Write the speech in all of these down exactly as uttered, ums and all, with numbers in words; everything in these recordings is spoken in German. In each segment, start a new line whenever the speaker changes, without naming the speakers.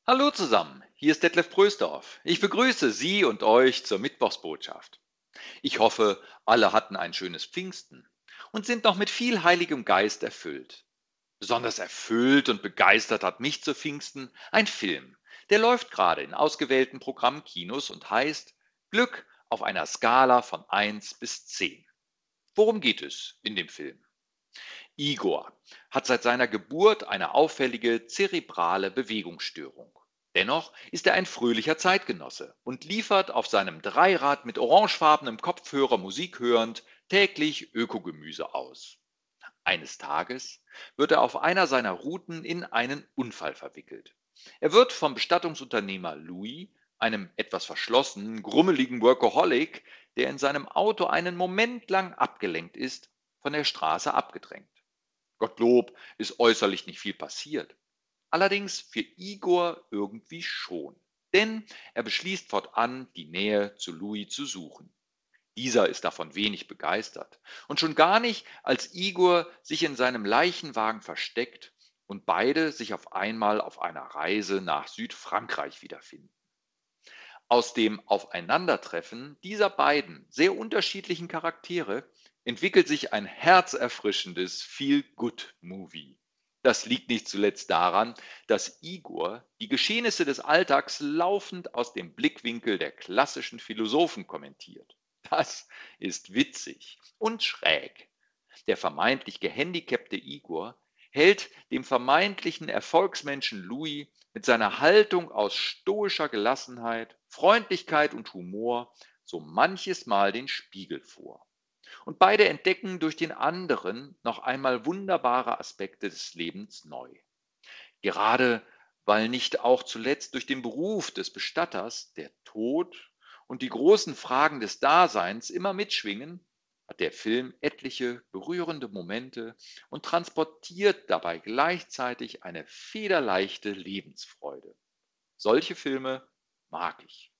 Hallo zusammen, hier ist Detlef Prösdorf. Ich begrüße Sie und euch zur Mittwochsbotschaft. Ich hoffe, alle hatten ein schönes Pfingsten und sind noch mit viel Heiligem Geist erfüllt. Besonders erfüllt und begeistert hat mich zu Pfingsten ein Film. Der läuft gerade in ausgewählten Programmkinos und heißt Glück auf einer Skala von eins bis zehn. Worum geht es in dem Film? Igor hat seit seiner Geburt eine auffällige zerebrale Bewegungsstörung. Dennoch ist er ein fröhlicher Zeitgenosse und liefert auf seinem Dreirad mit orangefarbenem Kopfhörer Musik hörend täglich Ökogemüse aus. Eines Tages wird er auf einer seiner Routen in einen Unfall verwickelt. Er wird vom Bestattungsunternehmer Louis, einem etwas verschlossenen, grummeligen Workaholic, der in seinem Auto einen Moment lang abgelenkt ist, von der Straße abgedrängt. Gottlob ist äußerlich nicht viel passiert. Allerdings für Igor irgendwie schon. Denn er beschließt fortan, die Nähe zu Louis zu suchen. Dieser ist davon wenig begeistert. Und schon gar nicht, als Igor sich in seinem Leichenwagen versteckt und beide sich auf einmal auf einer Reise nach Südfrankreich wiederfinden. Aus dem Aufeinandertreffen dieser beiden sehr unterschiedlichen Charaktere entwickelt sich ein herzerfrischendes Feel-Good-Movie. Das liegt nicht zuletzt daran, dass Igor die Geschehnisse des Alltags laufend aus dem Blickwinkel der klassischen Philosophen kommentiert. Das ist witzig und schräg. Der vermeintlich gehandicapte Igor hält dem vermeintlichen Erfolgsmenschen Louis mit seiner Haltung aus stoischer Gelassenheit, Freundlichkeit und Humor so manches Mal den Spiegel vor. Und beide entdecken durch den anderen noch einmal wunderbare Aspekte des Lebens neu. Gerade weil nicht auch zuletzt durch den Beruf des Bestatters der Tod und die großen Fragen des Daseins immer mitschwingen, hat der Film etliche berührende Momente und transportiert dabei gleichzeitig eine federleichte Lebensfreude. Solche Filme mag ich.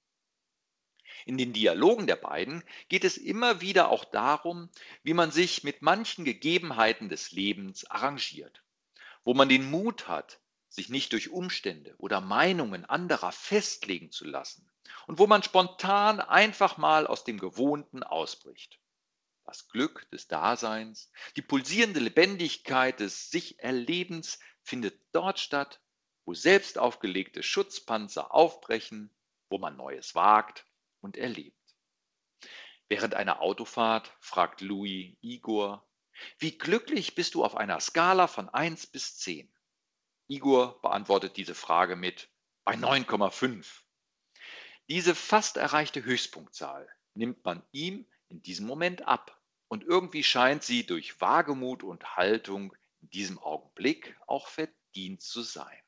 In den Dialogen der beiden geht es immer wieder auch darum, wie man sich mit manchen Gegebenheiten des Lebens arrangiert, wo man den Mut hat, sich nicht durch Umstände oder Meinungen anderer festlegen zu lassen und wo man spontan einfach mal aus dem Gewohnten ausbricht. Das Glück des Daseins, die pulsierende Lebendigkeit des Sich-Erlebens findet dort statt, wo selbst aufgelegte Schutzpanzer aufbrechen, wo man Neues wagt und erlebt. Während einer Autofahrt fragt Louis Igor: Wie glücklich bist du auf einer Skala von eins bis zehn? Igor beantwortet diese Frage mit bei neun Komma fünf. Diese fast erreichte Höchstpunktzahl nimmt man ihm in diesem Moment ab. Und irgendwie scheint sie durch Wagemut und Haltung in diesem Augenblick auch verdient zu sein.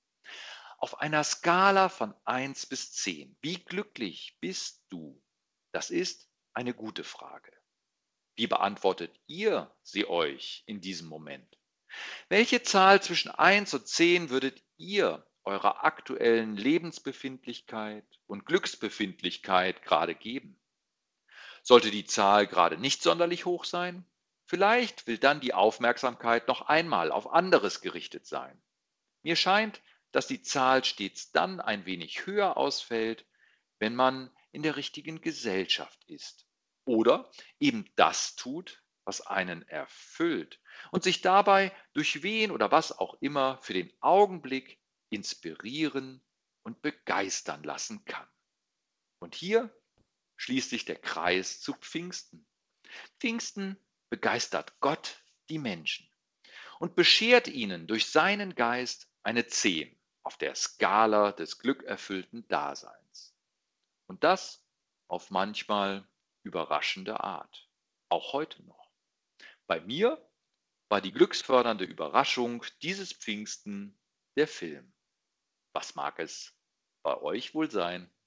Auf einer Skala von eins bis zehn, wie glücklich bist du? Das ist eine gute Frage. Wie beantwortet ihr sie euch in diesem Moment? Welche Zahl zwischen eins und zehn würdet ihr eurer aktuellen Lebensbefindlichkeit und Glücksbefindlichkeit gerade geben? Sollte die Zahl gerade nicht sonderlich hoch sein? Vielleicht will dann die Aufmerksamkeit noch einmal auf anderes gerichtet sein. Mir scheint, dass die Zahl stets dann ein wenig höher ausfällt, wenn man in der richtigen Gesellschaft ist. Oder eben das tut, was einen erfüllt und sich dabei durch wen oder was auch immer für den Augenblick inspirieren und begeistern lassen kann. Und hier schließt sich der Kreis zu Pfingsten. Pfingsten begeistert Gott die Menschen und beschert ihnen durch seinen Geist eine Zehn auf der Skala des glückerfüllten Daseins. Und das auf manchmal überraschende Art. Auch heute noch. Bei mir war die glücksfördernde Überraschung dieses Pfingsten der Film. Was mag es bei euch wohl sein?